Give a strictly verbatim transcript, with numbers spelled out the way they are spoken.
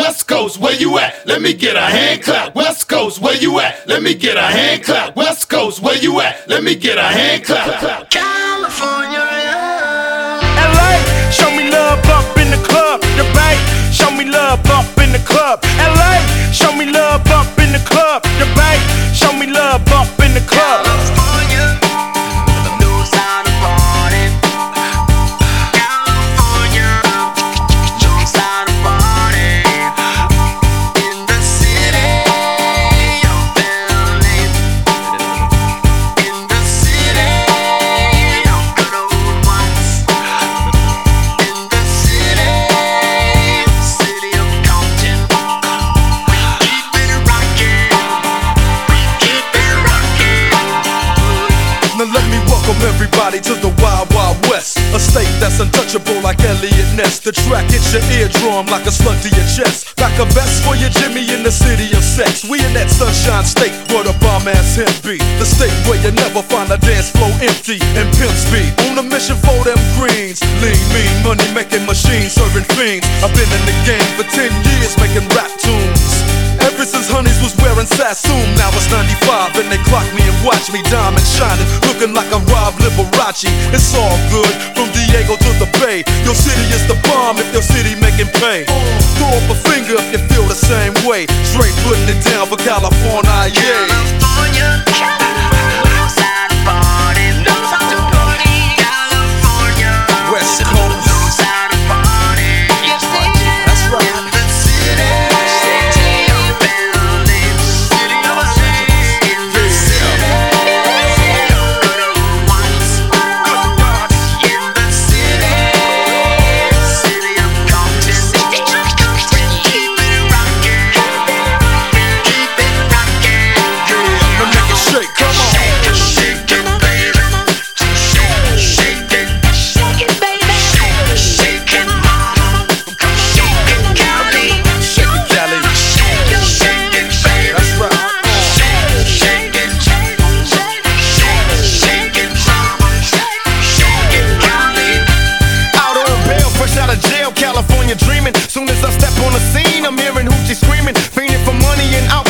West Coast, where you at? Let me get a hand clap. West Coast, where you at? Let me get a hand clap. West Coast, where you at? Let me get a hand clap. California, L A, show me love up in the club. The Bay, show me love up in the club. L A, show me love up in the club. The Bay, show me love up in the club. California knows how to party. California knows how to party. In the city of L A, in the city of good old ones, in the city, city of Compton. We keep it rocking, we keep it rocking. Now let me welcome everybody to the Wild Wild West, a state that's untouchable like Elliot Ness. The track hits your eardrum like a slug to your chest. Back a vest for your Jimmy in the city of sex. We in that sunshine state where the bomb ass hemp be. The state where you never find a dance floor empty and pimp speed. On a mission for them greens. Lean, mean, money making machines serving fiends. I've been in the game for ten years making rap tunes. Ever since Honeys was wearing Sassoon. Now it's ninety-five and they clock me and watch me diamond shining, looking like I'm Rob Liberace. It's all good from Diego to the Bay. Your city is the bomb if your city making pay. Throw up a finger if you feel the same way. Straight putting it down for California, yeah. California knows how to party, knows how to party. California West Coast. knows how to party. That's right. In the city, city of L A, city of L A, in the city of good old ones, good ones. In the city, city of Compton. We keep it rocking, keep it rocking. Now make it shake, come on. Shake it, shake it, baby. Shake, shake it, shake it, baby. Shake it, mama. Shake it, Cali. Shake it, Cali. Shake it, shake it, baby. That's right. Shake, shake it, shake it, shake it, mama. Shake it, Cali. Out on bail, fresh out of jail, California dreaming. Soon as I step on the scene, I'm hearing hoochie screaming, fiending for money and out